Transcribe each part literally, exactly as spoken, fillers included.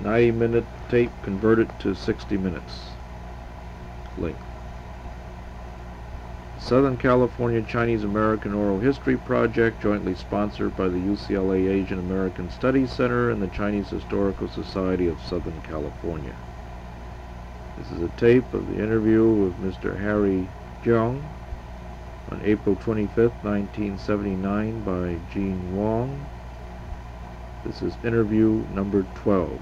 ninety minute tape converted to sixty minutes length. Southern California Chinese American Oral History Project, jointly sponsored by the U C L A Asian American Studies Center and the Chinese Historical Society of Southern California. This is a tape of the interview with Mister Harry Jiang on April twenty-fifth, nineteen seventy-nine by Gene Wong. This is interview number twelve.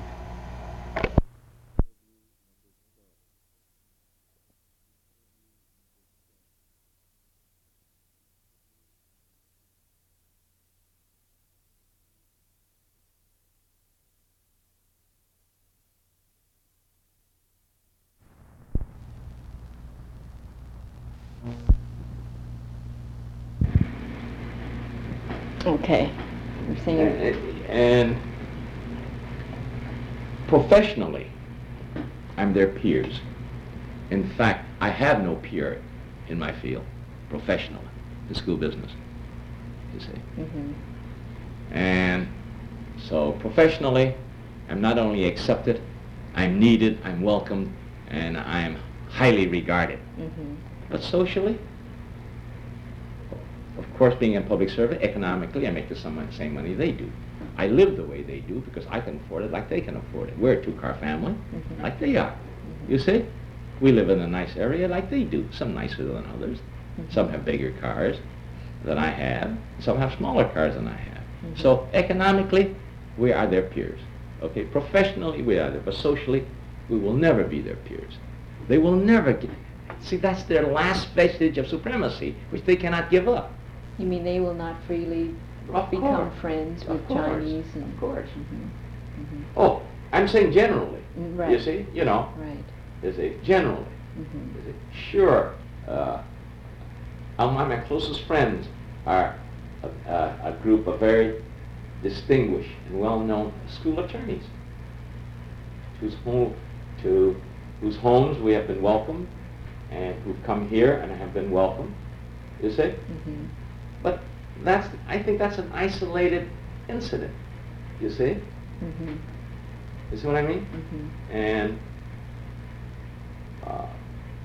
Okay. You're saying And, and professionally, I'm their peers. In fact, I have no peer in my field, professionally, the school business, you see. Mm-hmm. And so professionally, I'm not only accepted, I'm needed, I'm welcomed, and I'm highly regarded. Mm-hmm. But socially, of course, being in public service, economically, I make the same same money they do. I live the way they do because I can afford it like they can afford it. We're a two-car family, Mm-hmm. like they are. Mm-hmm. You see? We live in a nice area like they do, some nicer than others. Mm-hmm. Some have bigger cars than I have. Some have smaller cars than I have. Mm-hmm. So economically, we are their peers. Okay, professionally, we are there, but socially, we will never be their peers. They will never get. See, that's their last vestige of supremacy, which they cannot give up. You mean they will not freely Of become course. friends Of with course. Chinese? And, Of course. Mhm. Mhm. Oh, I'm saying generally. Mm, right. You see, you know, Right. you see, generally. Mhm. You see, sure, uh, among my closest friends are a, a, a group of very distinguished and well-known school attorneys, whose home, to whose homes we have been welcomed, and who've come here and have been welcomed. You see, Mhm. but that's I think that's an isolated incident. You see, Mhm. you see what I mean? Mhm. And uh,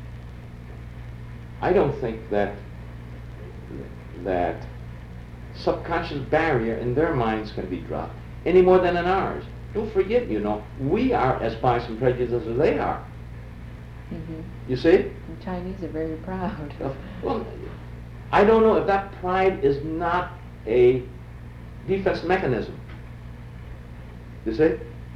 I don't think that that subconscious barrier in their minds can be dropped any more than in ours. Don't forget, you know, we are as biased and prejudiced as they are. Mhm. You see? The Chinese are very proud. Well, I don't know if that pride is not a defense mechanism. You see?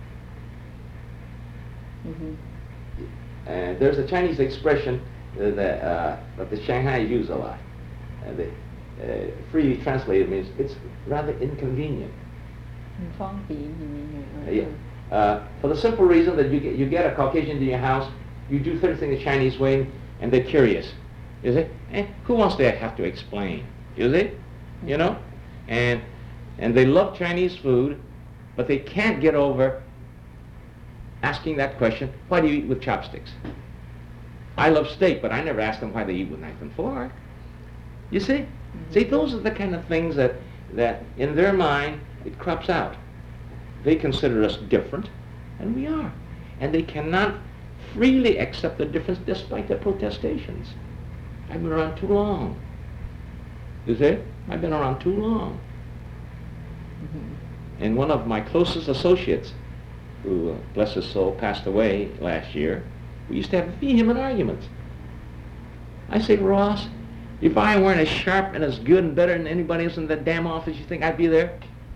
Mhm. And there's a Chinese expression uh, that, uh, that the Shanghai use a lot. Uh, they, uh, freely translated means it's rather inconvenient. 很方便, you mean? Uh, Or, yeah. Uh, for the simple reason that you get, you get a Caucasian to your house, you do everything the Chinese way, and they're curious. You see? And who wants to have to explain? You see? You know? And and they love Chinese food, but they can't get over asking that question, why do you eat with chopsticks? I love steak, but I never ask them why they eat with knife and fork. You see? Mhm. See, those are the kind of things that, that in their mind, it crops out. They consider us different, and we are. And they cannot freely accept the difference despite their protestations. I've been around too long. You see? I've been around too long. Mhm. And one of my closest associates, who, uh, bless his soul, passed away last year, we used to have vehement arguments. I say, Ross, if I weren't as sharp and as good and better than anybody else in that damn office, you think I'd be there?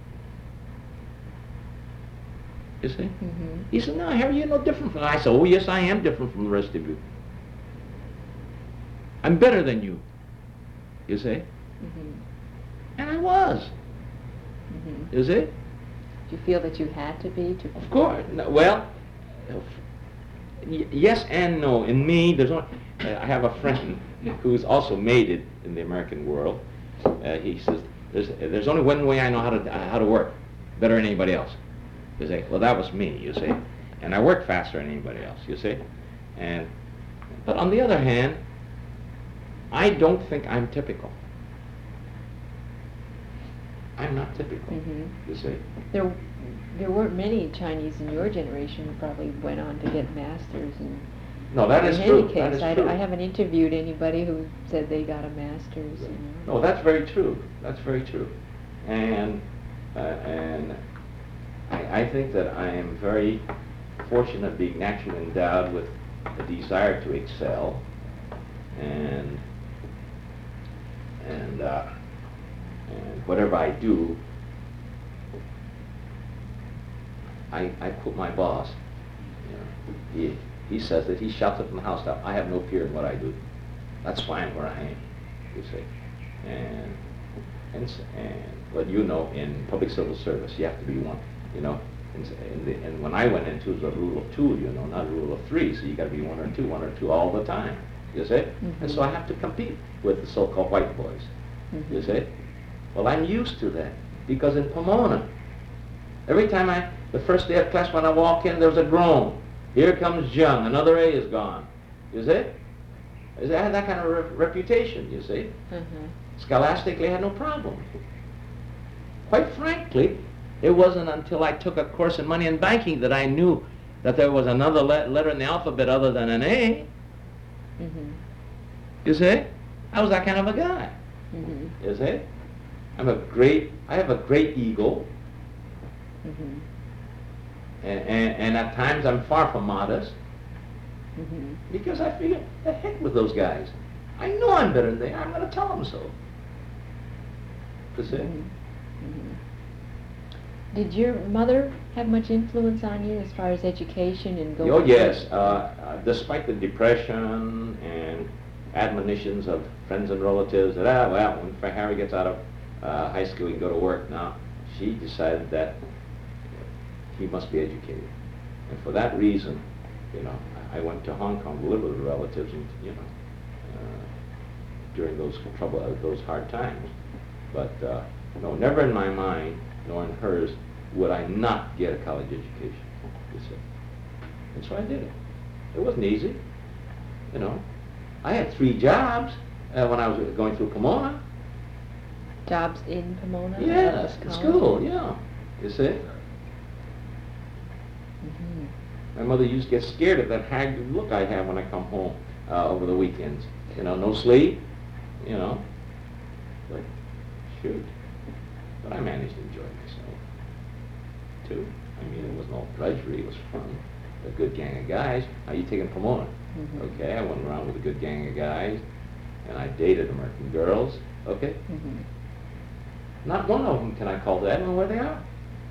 You see? Mhm. He said, no, Harry, you're no different from I said, oh, yes, I am different from the rest of you. I'm better than you. You see? Mhm. And I was. Mhm. You see? Do you feel that you had to be to? Of course. No, well, y- yes and no. In me, there's only, uh, I have a friend who's also made it in the American world. Uh, he says, there's, there's only one way I know how to, uh, how to work, better than anybody else. You see? Well, that was me, you see? And I work faster than anybody else, you see? And, but on the other hand, I don't think I'm typical. I'm not typical, Mhm. you see. There, there weren't many Chinese in your generation who probably went on to get masters and. No, that in is any true. case, That is I, true. I haven't interviewed anybody who said they got a master's. You know. No, that's very true. That's very true. And uh, and I, I think that I am very fortunate being naturally endowed with a desire to excel, and and uh, and whatever I do, I I quote my boss. You know, he he says that he shouts it from the housetop. I have no fear in what I do. That's fine where I am. You see, and and s- and well, you know, in public civil service, you have to be one. You know, and, s- and, the, and when I went into it was a rule of two. You know, not a rule of three. So you got to be one or two, one or two all the time. You see, and so I have to compete with the so-called white boys. You Mhm. see, well, I'm used to that because in Pomona, every time I, the first day of class when I walk in, there's a groan. Here comes Jung. Another A is gone. You see, I had that kind of re- reputation. You see. Mhm. Scholastically, I had no problem. Quite frankly, it wasn't until I took a course in money and banking that I knew that there was another le- letter in the alphabet other than an A. Mhm. You see? I was that kind of a guy. Mhm. You see? I'm a great, I have a great ego, Mhm. and, and, and at times I'm far from modest, Mhm. because I figure, the heck with those guys. I know I'm better than they are. I'm going to tell them so. You see? Mhm. Mhm. Did your mother have much influence on you as far as education and going? Oh yes, uh, uh, despite the depression and admonitions of friends and relatives that, ah, well, when Harry gets out of uh, high school, he can go to work. Now, she decided that he must be educated. And for that reason, you know, I I went to Hong Kong to live with relatives, and, you know, uh, during those trouble, uh, those hard times. But uh, no, never in my mind, nor in hers, would I not get a college education, you see. And so I did it. It wasn't easy, you know. I had three jobs uh, when I was going through Pomona. Jobs in Pomona? Yes, at in this school, college? yeah. You see? Mhm. My mother used to get scared of that haggard look I have when I come home uh, over the weekends. You know, no sleep, you know. But, shoot. But I managed to enjoy myself, too. I mean, it wasn't all drudgery, it was fun. A good gang of guys. How you taking Pomona? Mhm. Okay, I went around with a good gang of guys, and I dated American girls. Okay? Mhm. Not one of them can I call to. I don't know where they are.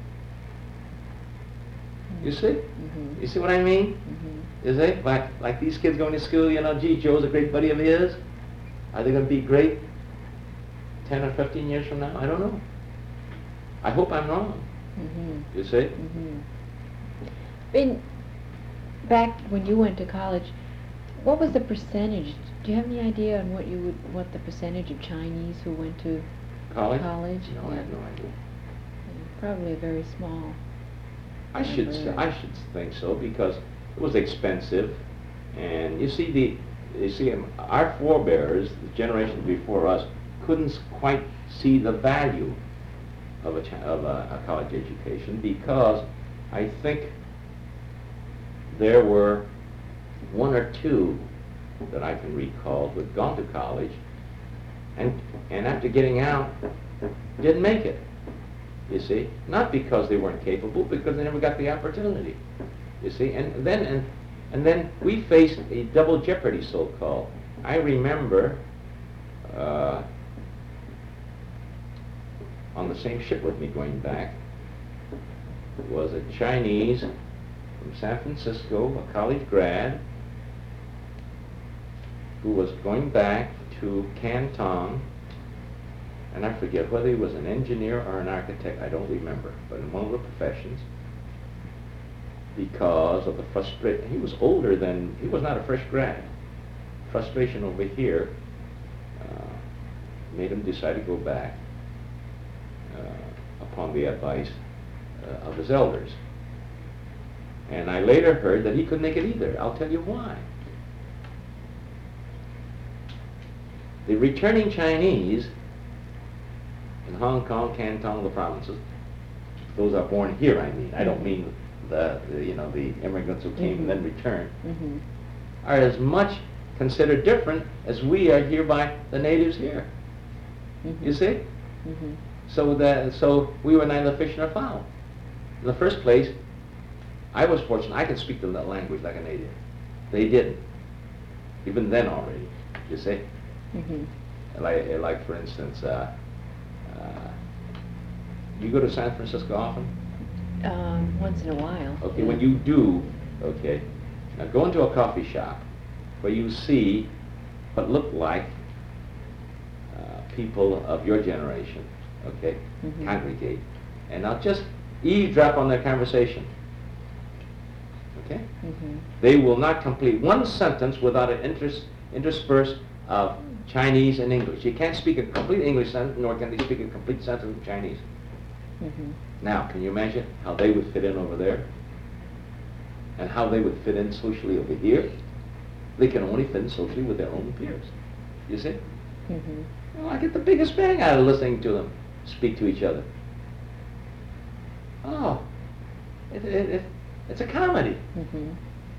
You see? Mhm. You see what I mean? Mhm. Is it? Like, like these kids going to school, you know, gee, Joe's a great buddy of his. Are they going to be great ten or fifteen years from now? I don't know. I hope I'm wrong. Mhm. You see? Mhm. In back when you went to college, what was the percentage? Do you have any idea on what you would, what the percentage of Chinese who went to College? college? No, I have no idea. Probably a very small. I should, s- I should think so, because it was expensive, and you see the, you see um, our forebears, the generations before us, couldn't s- quite see the value of a chi- of a, a college education, because I think there were one or two that I can recall who had gone to college, and and after getting out, didn't make it. You see, not because they weren't capable, because they never got the opportunity. You see, and then and and then we faced a double jeopardy, so-called. I remember uh, on the same ship with me going back was a Chinese from San Francisco, a college grad, who was going back to Canton. And I forget whether he was an engineer or an architect, I don't remember, but in one of the professions, because of the frustration. He was older than, he was not a fresh grad. Frustration over here uh, made him decide to go back uh, upon the advice uh, of his elders. And I later heard that he couldn't make it either. I'll tell you why. The returning Chinese, in Hong Kong, Canton, the provinces, those are born here, I mean. I don't mean the, the you know, the immigrants who came Mhm. and then returned, Mhm. are as much considered different as we are here by the natives here. Mhm. You see? Mhm. So that so we were neither fish nor fowl. In the first place, I was fortunate. I could speak the language like a native. They didn't. Even then already. You see? Mhm. Like, like for instance, uh, uh, you go to San Francisco often? Um, once in a while. Okay, yeah. when you do, okay, now go into a coffee shop where you see what look like uh, people of your generation, okay, Mhm. congregate, and now just eavesdrop on their conversation, okay? Mhm. They will not complete one sentence without an inters- intersperse of Chinese and English. You can't speak a complete English sentence, nor can they speak a complete sentence of Chinese. Mhm. Now, can you imagine how they would fit in over there? And how they would fit in socially over here? They can only fit in socially with their own peers. You see? Mhm. Well, I get the biggest bang out of listening to them speak to each other. Oh, it, it, it, it's a comedy. Mhm. Mhm.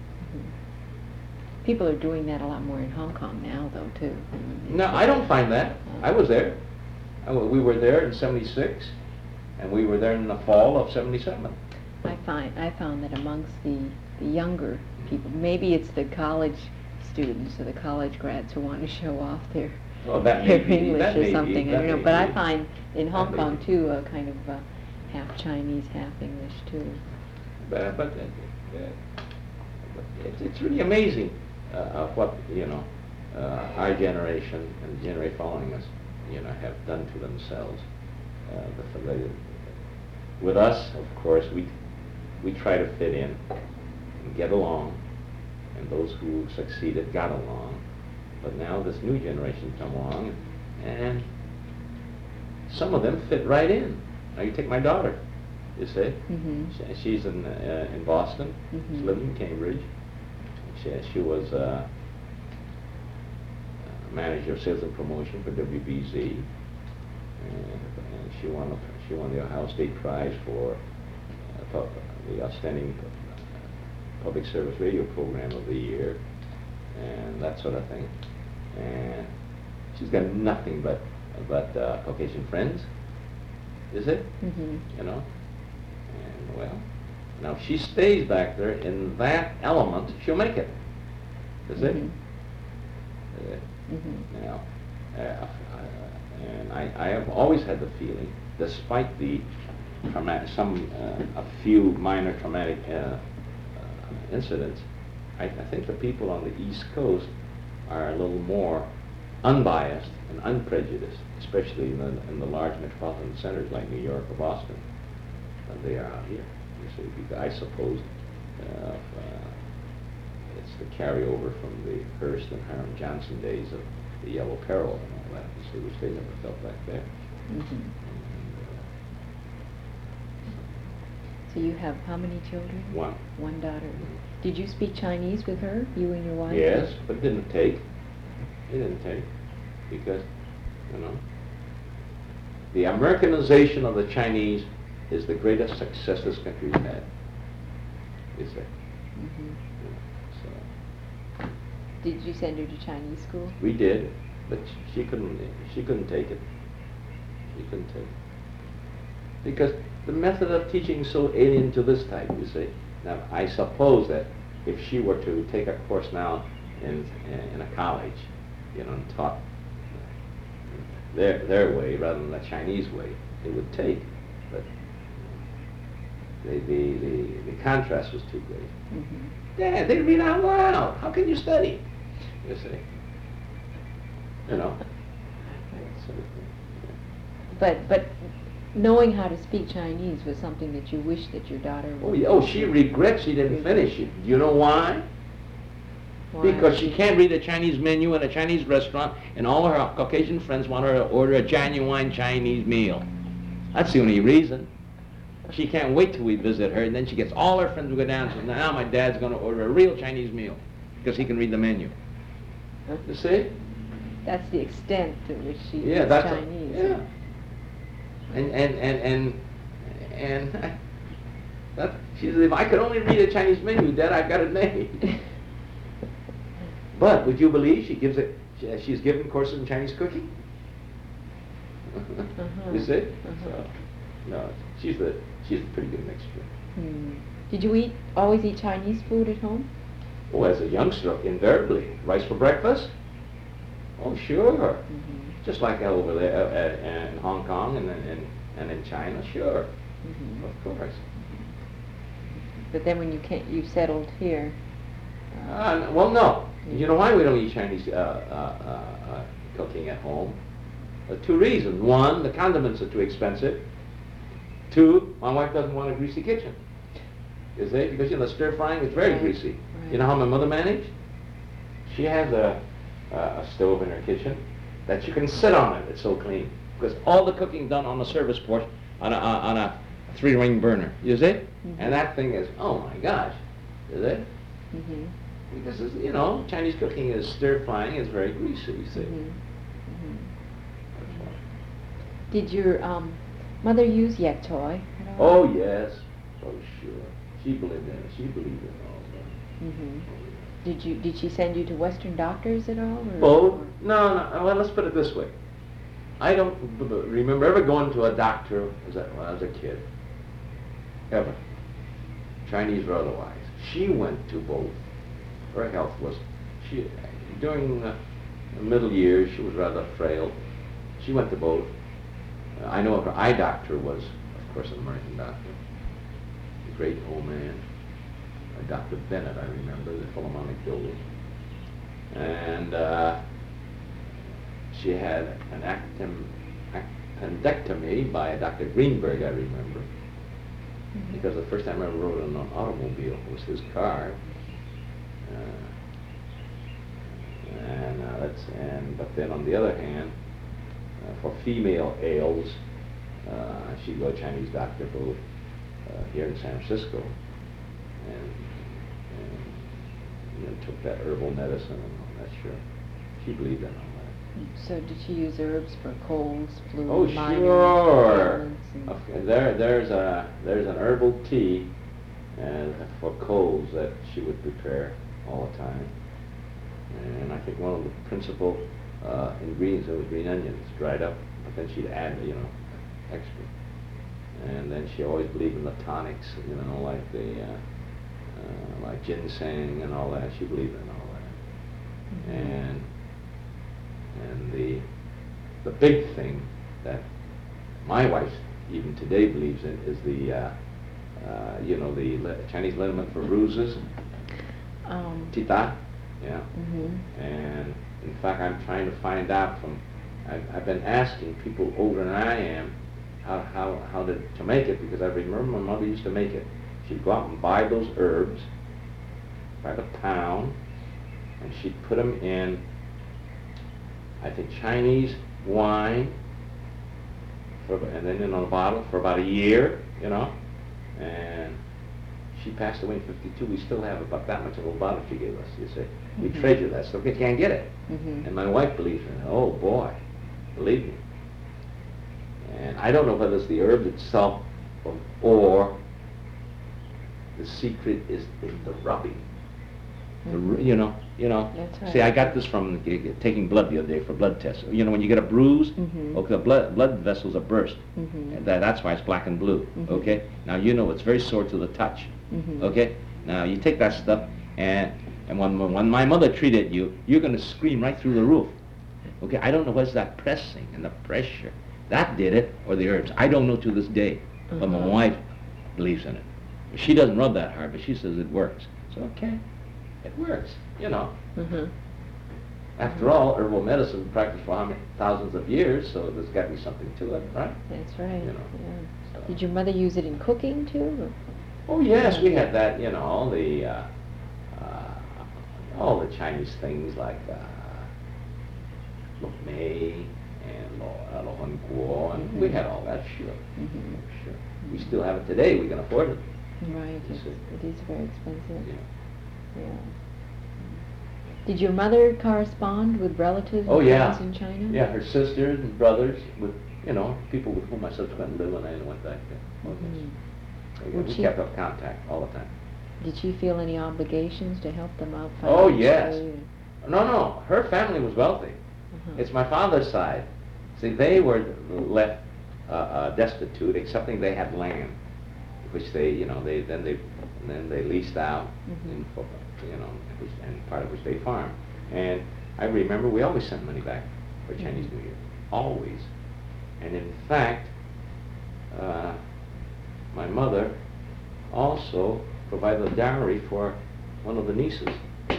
People are doing that a lot more in Hong Kong now, though, too. No, I don't find that. I was there. I, wa- we were there in seventy-six, and we were there in the fall of seventy-seven. I find I found that amongst the, the younger people, maybe it's the college students or the college grads who want to show off their Oh, that may their be, English that or may be, something. I that don't know, may but I be. find in Hong may Kong be. too, a kind of uh, half Chinese, half English too. But, but, uh, uh, but it's, it's really amazing uh, of what, you know, uh, our generation and the generation following us, you know, have done to themselves. Uh, the, the, with us, of course, we we try to fit in and get along, and those who succeeded got along. But now this new generation come along, and some of them fit right in. Now you take my daughter, you see. Mhm. She, she's in uh, in Boston. She's Mhm. living in Cambridge. She she was uh, manager of sales and promotion for W B Z, and, and she won the, she won the Ohio State Prize for uh, pub, the outstanding public service radio program of the year, and that sort of thing. And she's got nothing but but uh, Caucasian friends. Is it? Mhm. You know? And well, now if she stays back there in that element, she'll make it. Is it? Mhm. Uh, Mhm. now, uh, uh, and I, I have always had the feeling, despite the trauma- some uh, a few minor traumatic uh, uh, incidents, I, I think the people on the East Coast are a little more unbiased and unprejudiced, especially in the, in the large metropolitan centers like New York or Boston, than they are out here. You see, because I suppose uh, uh, it's the carryover from the Hearst and Hiram Johnson days of the Yellow Peril and all that, you see, which they never felt back then. Mhm. And, So you have how many children? uh, one. One daughter. Did you speak Chinese with her, you and your wife? Yes, but it didn't take. It didn't take. Because, you know, the Americanization of the Chinese is the greatest success this country's had. Is it? Mhm. You know, so Did you send her to Chinese school? we did, but she couldn't. She couldn't take it. She couldn't take it because the method of teaching is so alien to this type. You see. Now, I suppose that if she were to take a course now in in a college, you know, and taught their their way rather than the Chinese way, it would take. But the the the, the contrast was too great. Mhm. Dad, they read out loud. How can you study? You see. You know. So, But but knowing how to speak Chinese was something that you wish that your daughter oh, would. yeah, oh, she regrets she didn't finish it. You know why? Why? Because she can't read a Chinese menu at a Chinese restaurant, and all her Caucasian friends want her to order a genuine Chinese meal. That's the only reason. She can't wait till we visit her, and then she gets all her friends to go down and says, now my dad's going to order a real Chinese meal, because he can read the menu. You see? That's the extent to which she Yeah, is that's a- Chinese. yeah. And and and and and that, she said, if I could only read a Chinese menu, Dad, I've got it made. But would you believe she gives it? She, she's given courses in Chinese cooking. Uh-huh. You see? Uh-huh. So, no, she's the she's a pretty good mixture. Hmm. Did you eat always eat Chinese food at home? Oh, as a youngster, invariably rice for breakfast. Oh, sure. Mm-hmm. Just like over there uh, uh, in Hong Kong and and and in China, sure, Mm-hmm. of course. But then when you came, you settled here. Uh, well, no. You know why we don't eat Chinese uh, uh, uh, uh, cooking at home? Uh, two reasons. One, the condiments are too expensive. Two, my wife doesn't want a greasy kitchen. You see? Because, you know, stir frying is very Right, greasy. right. You know how my mother managed? She has a, a, a stove in her kitchen that you can sit on it. It's so clean. Because all the cooking done on the service porch on a, on a three-ring burner. You see? Mm-hmm. And that thing is, oh my gosh. You see? Mm-hmm. Because, it's, you know, Chinese cooking is stir frying. It's very greasy, you see. Mm-hmm. Mm-hmm. That's why. Did your um, mother use yak toy at all? Oh, yes. Oh, sure. She believed in it. She believed in all that. Mm-hmm. Did you? Did she send you to Western doctors at all? Or, Oh, no, no. Well, let's put it this way. I don't b- b- remember ever going to a doctor as a, when I was a kid. Ever. Chinese or otherwise. She went to both. Her health was, she, during the middle years, she was rather frail. She went to both. Uh, I know her eye doctor was, of course, an American doctor. A great old man. Uh, Doctor Bennett, I remember, the Philharmonic building. And uh, she had an actim, appendectomy by Doctor Greenberg, I remember. Mhm. Because the first time I ever rode in an automobile was his car. Uh, and uh, that's and but then on the other hand, uh, for female ails, uh, she'd go to a Chinese doctor both uh, here in San Francisco, and, and you know, took that herbal medicine and all that. Sure, she believed in all that. So did she use herbs for colds, flu, Oh, minor sure. ailments and- Okay, there, there's a there's an herbal tea, uh, for colds that she would prepare all the time, and I think one of the principal uh, ingredients was green onions, dried up. But then she'd add, you know, extra, and then she always believed in the tonics, you know, like the uh, uh, like ginseng and all that. She believed in all that, Mhm. and and the the big thing that my wife even today believes in is the uh, uh, you know, the li- Chinese liniment for bruises, Um, tita, yeah. mhm. And in fact, I'm trying to find out from, I've, I've been asking people older than I am how how how to to make it, because I remember my mother used to make it. She'd go out and buy those herbs by the pound, and she'd put them in, I think, Chinese wine, for, and then in a bottle for about a year, you know. And she passed away in fifty-two. We still have about that much of a bottle she gave us, you see. We Mhm. treasure that stuff. We can't get it. Mhm. And my wife believes in it. Oh, boy. Believe me. And I don't know whether it's the herb itself or, or the secret is in the rubbing. The, ru- you know, you know. That's right. See, I got this from g- g- taking blood the other day for blood tests. You know, when you get a bruise, Mhm. okay, the blood, blood vessels are burst. Mhm. And that, that's why it's black and blue, Mhm. okay? Now, you know it's very sore to the touch, Mhm. okay? Now, you take that stuff, and and when, when my mother treated you, you're going to scream right through the roof, okay? I don't know what's that pressing and the pressure. That did it, or the herbs. I don't know to this day, but my Uh-huh. wife believes in it. She doesn't rub that hard, but she says it works. So, okay, it works, you know. Mhm. After all, herbal medicine practiced for how many thousands of years, so there's got to be something to it, right? That's right. You know, Yeah. so. Did your mother use it in cooking too? or- Oh yes, we had that. You know, the uh, uh, all the Chinese things like uh, lo mei and lo, uh, lo hon guo, and we Mhm. had all that. Sure, Mhm. sure. We still have it today. We can afford it. Right. You It's, see. it is very expensive. Yeah. Yeah. Did your mother correspond with relatives Oh and yeah. friends in China? Yeah, her sisters and brothers would you know, people with whom I subsequently lived when I went back there. Mhm. We, Would we she- kept up contact all the time. Did she feel any obligations to help them out Oh, financially? yes. No, no, her family was wealthy. Uh-huh. It's my father's side. See, they were left uh, uh, destitute, excepting they had land, which they, you know, they then they then they leased out, Mhm. in, for- you know, which, and part of which they farmed. And I remember we always sent money back for Chinese Mhm. New Year, always. And in fact, uh, my mother also provided a dowry for one of the nieces, you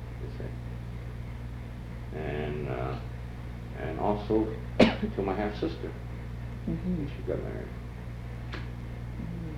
see. And uh, and also to my half sister when Mhm. she got married. Mhm.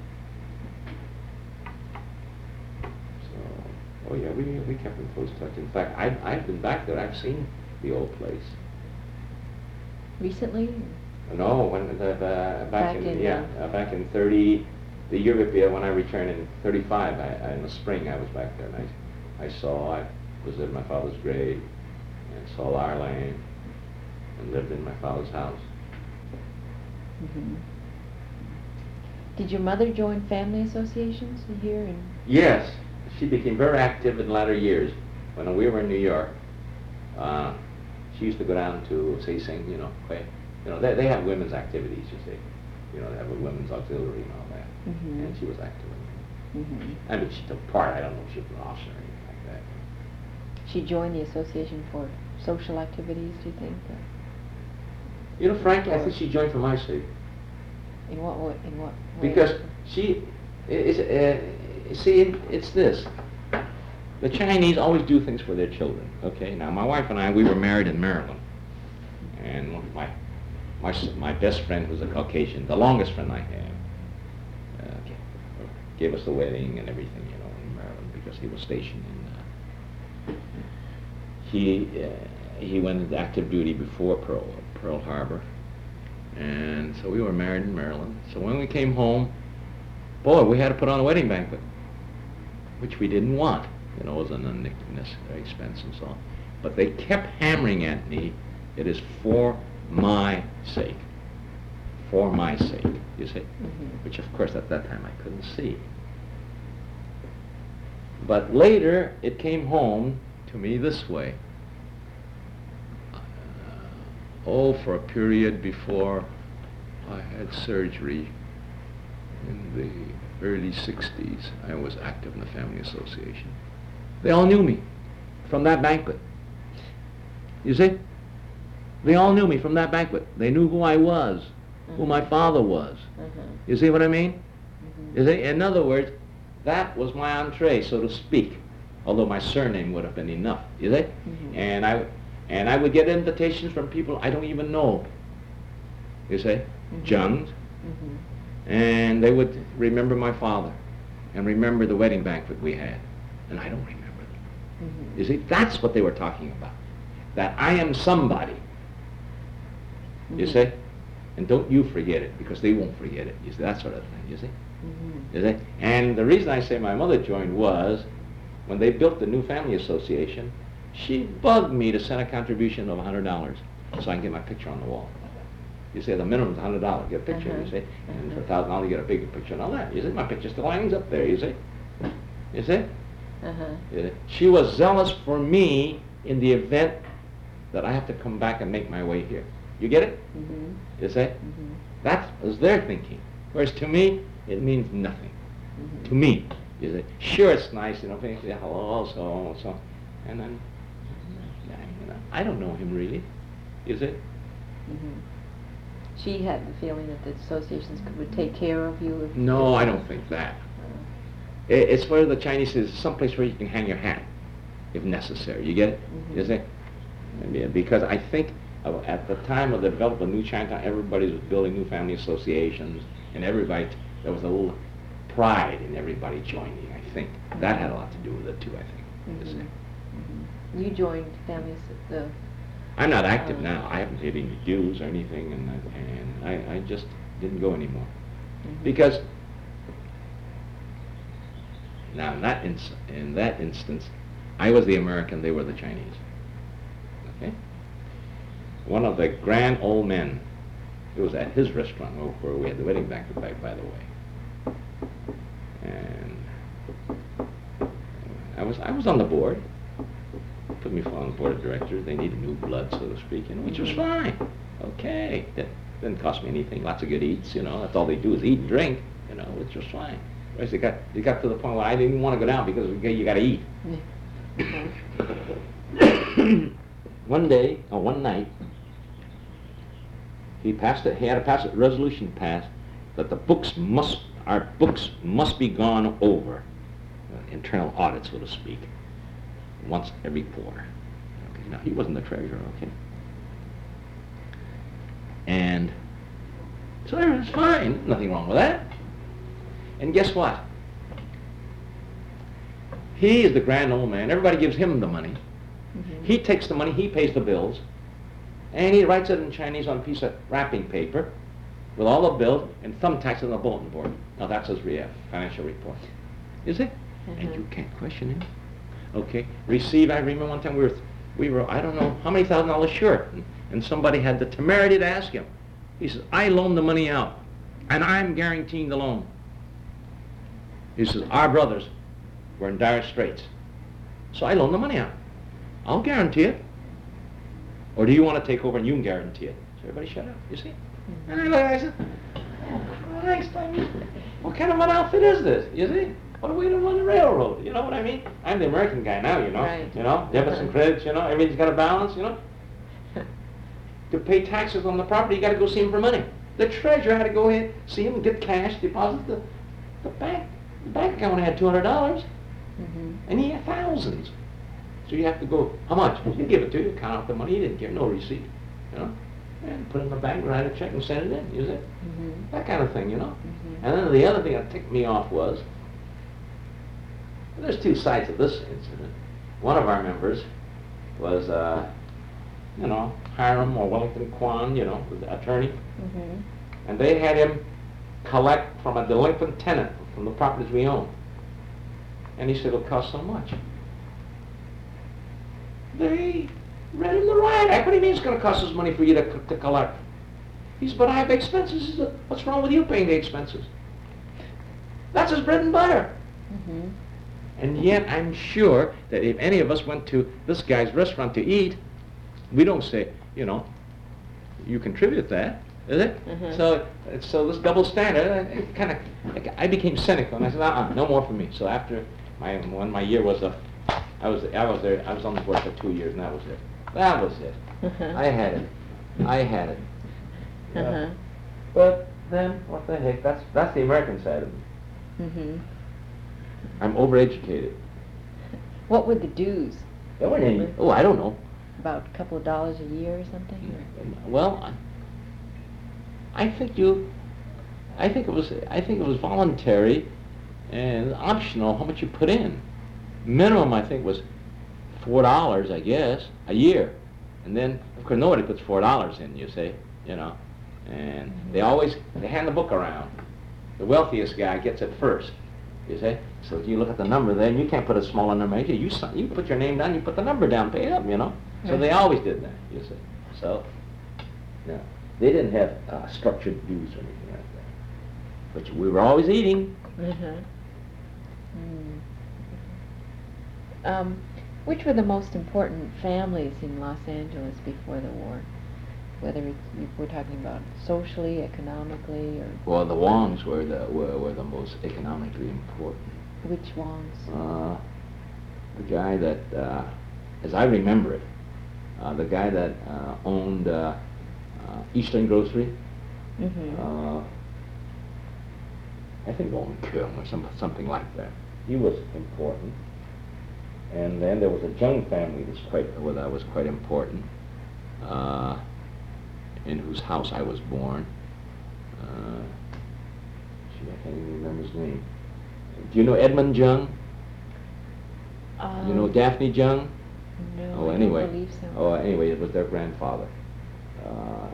So, oh yeah, we we kept in close touch. In fact, I I've been back there. I've seen the old place. Recently? No, when the, the back, Back in, in, yeah uh, uh, back in thirty, the year before when I returned in thirty-five, I, I, in the spring I was back there and I I saw I visited my father's grave and saw our land and lived in my father's house. Mhm. Did your mother join family associations here in? Yes, she became very active in latter years. When we were in New York, uh, she used to go down to say sing, you know, play. You know, they, they have women's activities, you see. You know, they have a women's auxiliary and all that. Mhm. And she was active in Mhm. it. I mean, she took part. I don't know if she was an officer or anything like that. She joined the association for social activities, do you think? or You know, frankly, I think she joined for my sake. In what way? In what way? Because she, is, uh, see, it's this. The Chinese always do things for their children, okay? Now, my wife and I, we were married in Maryland. And my, my, s- my best friend was a Caucasian, the longest friend I have, uh, gave us the wedding and everything, you know, in Maryland because he was stationed in, uh, he, uh, he went into active duty before Pearl, Pearl Harbor. And so we were married in Maryland. So when we came home, boy, we had to put on a wedding banquet, which we didn't want. You know, it was an unnecessary expense and so on. But they kept hammering at me, it is for my sake. For my sake, you see? Mhm. Which, of course, at that time I couldn't see. But later, it came home to me this way. Uh, oh, for a period before I had surgery in the early sixties, I was active in the Family Association. They all knew me from that banquet. You see? They all knew me from that banquet. They knew who I was, who my father was. Mhm. You see what I mean? Mhm. You see? In other words, that was my entree, so to speak. Although my surname would have been enough, you see? Mhm. And I, and I would get invitations from people I don't even know. You see, Mhm. Jungs, Mhm. and they would remember my father, and remember the wedding banquet we had, and I don't remember them. Mhm. You see, that's what they were talking about. That I am somebody. You Mhm. see, and don't you forget it because they won't forget it. You see, that sort of thing. You see. Mhm. You see? And the reason I say my mother joined was when they built the new family association, she bugged me to send a contribution of one hundred dollars so I can get my picture on the wall. You say the minimum is one hundred dollars, get a picture, Uh-huh. you see? And for Uh-huh. one thousand dollars you get a bigger picture and all that. You see, my picture still hangs up there, you see? You see? Uh-huh. You see? She was zealous for me in the event that I have to come back and make my way here. You get it? Mhm. You see? Mhm. That was their thinking. Whereas to me, it means nothing. Mhm. To me, you say, sure, it's nice, you know, say hello, so on, so, and then, you know, I don't know him really, is it? Mhm. She had the feeling that the associations could, would take care of you if... No, I don't think that. Uh, I- It's where the Chinese is someplace where you can hang your hat, if necessary. You get it? Mhm. You see? And, yeah, because I think uh, at the time of the development of New Chinatown, everybody was building new family associations, and everybody, there was a little pride in everybody joining, I think. That had a lot to do with it too, I think. You see? Mhm. Mhm. You joined families, the... I'm not active Uh, now. I haven't paid any dues or anything, and, I- and I, I just didn't go anymore. Mhm. Because now in that ins- in that instance, I was the American, they were the Chinese. Okay. One of the grand old men It was at his restaurant where, where we had the wedding banquet, by, by the way. And I was I was on the board. Put me on the board of directors. They needed new blood, so to speak, you know, which was fine. Okay, that didn't cost me anything. Lots of good eats, you know. That's all they do is eat and drink, you know, which was fine. Whereas they got they got to the point where I didn't want to go down because you got to eat. One day or one night, he passed it. He had to pass a resolution passed that the books must our books must be gone over, uh, internal audit, so to speak, once every quarter. Okay. Now he wasn't the treasurer, okay. And so everything's fine. Nothing wrong with that. And guess what? He is the grand old man. Everybody gives him the money. Mm-hmm. He takes the money, he pays the bills, and he writes it in Chinese on a piece of wrapping paper with all the bills and thumbtacks on the bulletin board. Now that's his R E F, financial report. Is it? Mm-hmm. And you can't question him. Okay. Receive, I remember one time we were, we were, I don't know, how many thousand dollars short. And, and somebody had the temerity to ask him. He says, I loaned the money out, and I'm guaranteeing the loan. He says, our brothers were in dire straits, so I loaned the money out. I'll guarantee it. Or do you want to take over and you can guarantee it? So everybody shut up, you see? Mm-hmm. And I, I said, oh Christ, I mean, what kind of an outfit is this, you see? What are we to run the railroad, you know what I mean? I'm the American guy now, you know, right. You know, debits and credits, you know, everything's got a balance, you know. To pay taxes on the property, you got to go see him for money. The treasurer had to go in, see him and get cash, deposit the, the bank. The bank account had two hundred dollars, mm-hmm. and he had thousands. So you have to go, how much? You give it to you, count out the money, he didn't care, no receipt, you know. And put it in the bank, write a check and send it in, use it. Mm-hmm. That kind of thing, you know. Mm-hmm. And then the other thing that ticked me off was, well, there's two sides of this incident. One of our members was, uh, you know, Hiram or Wellington Kwan, you know, the attorney. Mm-hmm. And they had him collect from a delinquent tenant from the properties we own. And he said, it'll cost so much. They read him the riot act. What do you mean it's going to cost us money for you to, to collect? He said, but I have expenses. He said, what's wrong with you paying the expenses? That's his bread and butter. Mm-hmm. And yet I'm sure that if any of us went to this guy's restaurant to eat, we don't say, you know, you contribute that, is it? Mm-hmm. So, so this double standard, it kind of, I became cynical, and I said, uh-uh, no more for me. So after my, when my year was up, I was, I was there, I was on the board for two years, and that was it. That was it. Uh-huh. I had it. I had it. Uh-huh. Yeah. But then, what the heck? That's that's the American side of me. Mm-hmm. I'm overeducated. What were the dues? There weren't any. Oh, I don't know. About a couple of dollars a year or something? Or? Well, I, I think you. I think it was. I think it was voluntary, and optional how much you put in. Minimum, I think, was four dollars, I guess, a year, and then of course nobody puts four dollars in. You see, you know, and mm-hmm. they always they hand the book around. The wealthiest guy gets it first. You see, so if you look at the number there, and you can't put a smaller number. You you you put your name down, you put the number down, pay it up. You know, so they always did that. You see, so yeah, they didn't have uh, structured dues or anything like that. But we were always eating. Mm-hmm. Mm. Um, which were the most important families in Los Angeles before the war? Whether it's, we're talking about socially, economically, or... Well, the Wongs were the were, were the most economically important. Which Wongs? Uh, the guy that, uh, as I remember it, uh, the guy that uh, owned uh, uh, Eastern Grocery. Mm-hmm. Uh, I think owned Kiln or some, something like that. He was important. And then there was a Jung family that's quite, well, that was quite important, uh, in whose house I was born. Uh, gee, I can't even remember his name. Do you know Edmund Jung? Um, you know Daphne Jung? No, oh, I anyway. don't believe so. Oh, anyway, it was their grandfather. Uh,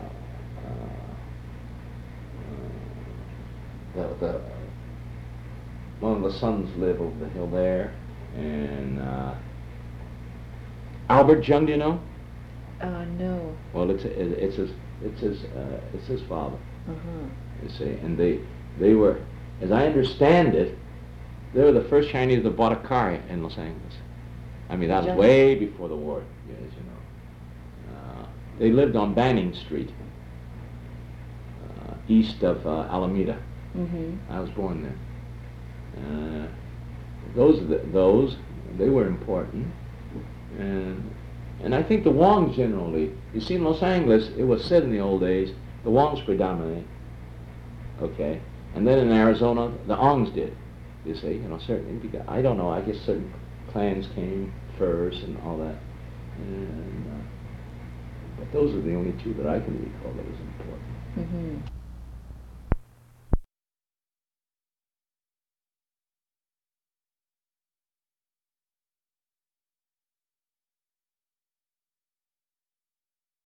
uh, the, the, one of the sons lived over the hill there. And uh, Albert Jung, do you know? Uh, no. Well, it's a, it's his It's his, uh, it's his father, Uh-huh. you see. And they, they were, as I understand it, they were the first Chinese that bought a car in Los Angeles. I mean, that was Just- way before the war, yes, you know. Uh, they lived on Banning Street, uh, east of uh, Alameda. Mm-hmm. I was born there. Uh, those, are the, those, they were important. And, and I think the Wongs generally, you see in Los Angeles, it was said in the old days, the Wongs predominate, okay? And then in Arizona, the Ongs did, you see, you know, certainly, because, I don't know, I guess certain clans came first and all that. And, uh, but those are the only two that I can recall that was important. Mm-hmm.